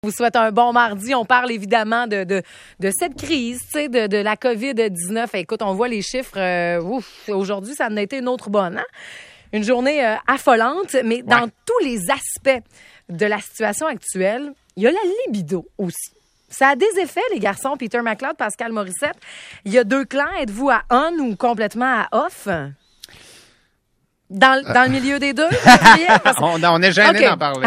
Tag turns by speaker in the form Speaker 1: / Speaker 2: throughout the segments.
Speaker 1: Vous souhaite un bon mardi. On parle évidemment de cette crise, tu sais, de la COVID-19. Écoute, on voit les chiffres. Aujourd'hui, ça en a été une autre bonne. Hein? Une journée affolante, mais dans tous les aspects de la situation actuelle, il y a la libido aussi. Ça a des effets, les garçons. Peter McLeod, Pascal Morissette. Il y a deux clans. Êtes-vous à on ou complètement à off? Dans le milieu des deux?
Speaker 2: On est gêné d'en parler.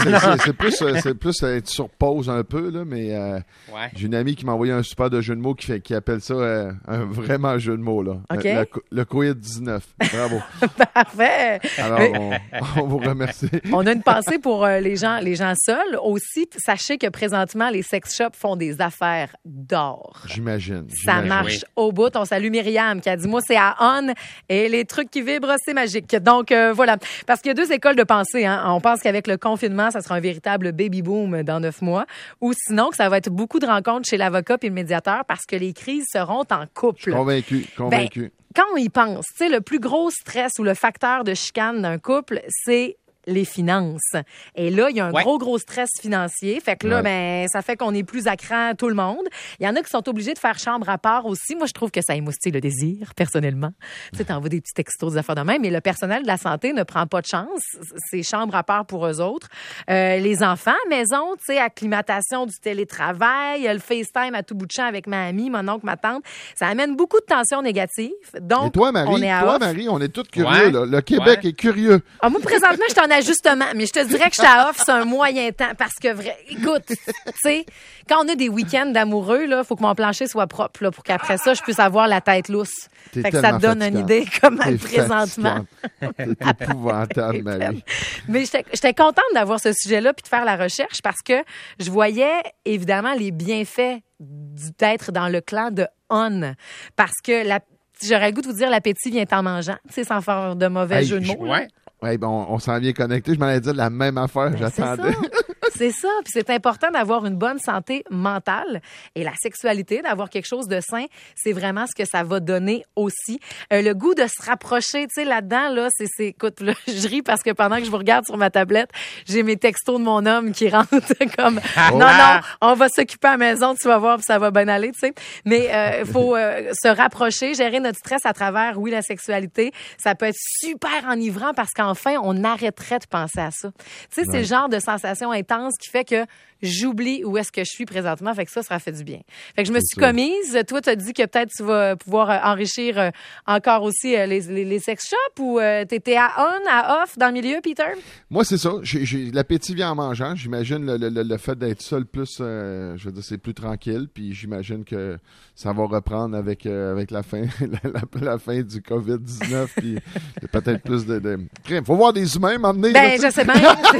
Speaker 3: C'est plus être sur pause un peu, là, mais j'ai une amie qui m'a envoyé un super de jeu de mots qui appelle ça un vraiment jeu de mots. Là.
Speaker 1: Okay.
Speaker 3: Le COVID-19. Bravo.
Speaker 1: Parfait.
Speaker 3: Alors, on vous remercie.
Speaker 1: On a une pensée pour les gens seuls. Aussi, sachez que présentement, les sex shops font des affaires d'or.
Speaker 3: J'imagine.
Speaker 1: Ça marche au bout. On salue Myriam qui a dit, moi, c'est à on et les trucs qui vibrent, c'est magique. Donc, voilà. Parce qu'il y a deux écoles de pensée. Hein. On pense qu'avec le confinement, ça sera un véritable baby-boom dans 9 mois. Ou sinon, que ça va être beaucoup de rencontres chez l'avocat et le médiateur parce que les crises seront en couple.
Speaker 3: Convaincu.
Speaker 1: Quand on y pense, tu sais, le plus gros stress ou le facteur de chicane d'un couple, c'est les finances. Et là, il y a un gros stress financier. Fait que là, ça fait qu'on est plus à cran tout le monde. Il y en a qui sont obligés de faire chambre à part aussi. Moi, je trouve que ça émoustille le désir, personnellement. Tu sais, t'envoies des petits textos, des affaires de même, mais le personnel de la santé ne prend pas de chance. C'est chambre à part pour eux autres. Les enfants, maison, tu sais, acclimatation du télétravail, le FaceTime à tout bout de champ avec ma amie, mon oncle, ma tante. Ça amène beaucoup de tensions négatives. Donc,
Speaker 3: et toi, Marie, on est tous curieux, là. Le Québec est curieux.
Speaker 1: Ah, moi, présentement, je suis en ajustement, mais je te dirais que je suis à off, c'est un moyen temps, parce que, écoute, tu sais, quand on a des week-ends d'amoureux, là, faut que mon plancher soit propre, là, pour qu'après ça, je puisse avoir la tête lousse. Fait que ça te donne une idée comment présentement.
Speaker 3: C'est épouvantable, Marie.
Speaker 1: Mais j'étais contente d'avoir ce sujet-là puis de faire la recherche parce que je voyais, évidemment, les bienfaits d'être dans le clan de on. Parce que j'aurais le goût de vous dire, l'appétit vient en mangeant, tu sais, sans faire de mauvais jeu de mots.
Speaker 3: Oui, bon, on s'en vient connecté. Je m'en allais dire la même affaire. J'attendais.
Speaker 1: C'est ça. Puis c'est important d'avoir une bonne santé mentale. Et la sexualité, d'avoir quelque chose de sain, c'est vraiment ce que ça va donner aussi. Le goût de se rapprocher, tu sais, là-dedans, là, écoute, là, je ris parce que pendant que je vous regarde sur ma tablette, j'ai mes textos de mon homme qui rentrent comme non, on va s'occuper à la maison, tu vas voir, puis ça va bien aller, tu sais. Mais faut se rapprocher, gérer notre stress à travers, la sexualité. Ça peut être super enivrant parce qu'enfin, on arrêterait de penser à ça. Tu sais, c'est le genre de sensation intense qui fait que j'oublie où est-ce que je suis présentement. Fait que ça fait du bien. Fait que je me suis commise. Toi, t'as dit que peut-être tu vas pouvoir enrichir encore aussi les sex shops ou t'étais à on, à off dans le milieu, Peter?
Speaker 3: Moi, c'est ça. L'appétit vient en mangeant. J'imagine le fait d'être seul plus, je veux dire, c'est plus tranquille. Puis j'imagine que ça va reprendre avec la fin la fin du COVID-19. Puis peut-être plus de... Faut voir des humains m'emmener.
Speaker 1: Ben, je sais bien.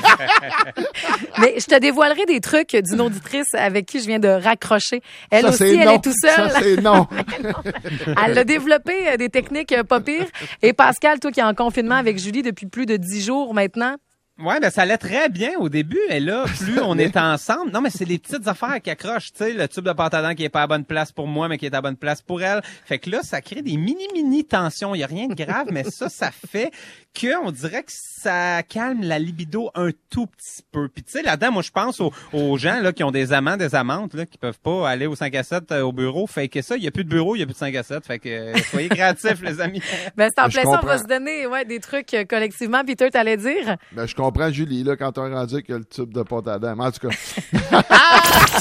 Speaker 1: Mais je te dévoilerai des trucs d'une auditrice avec qui je viens de raccrocher. Elle aussi, elle est tout seule.
Speaker 3: Ça, c'est non.
Speaker 1: Elle a développé des techniques pas pires. Et Pascal, toi qui es en confinement avec Julie depuis plus de 10 jours maintenant.
Speaker 2: Ouais, ben ça allait très bien au début, et là, plus on est ensemble. Non, mais c'est les petites affaires qui accrochent, tu sais, le tube de pâte à dents qui est pas à bonne place pour moi, mais qui est à bonne place pour elle. Fait que là, ça crée des mini tensions. Il y a rien de grave, mais ça fait que on dirait que ça calme la libido un tout petit peu. Puis tu sais, là-dedans, moi, je pense aux gens là qui ont des amants, des amantes, là, qui peuvent pas aller au 5 à 7 au bureau. Fait que ça, il y a plus de bureau, il y a plus de 5 à 7. Fait que soyez créatifs, les amis.
Speaker 1: Ben c'est en plein ça, on va se donner des trucs collectivement. Peter, t'allais dire?
Speaker 3: Ben je comprends Julie là quand on est rendu avec le tube de pâte à dents. En tout cas.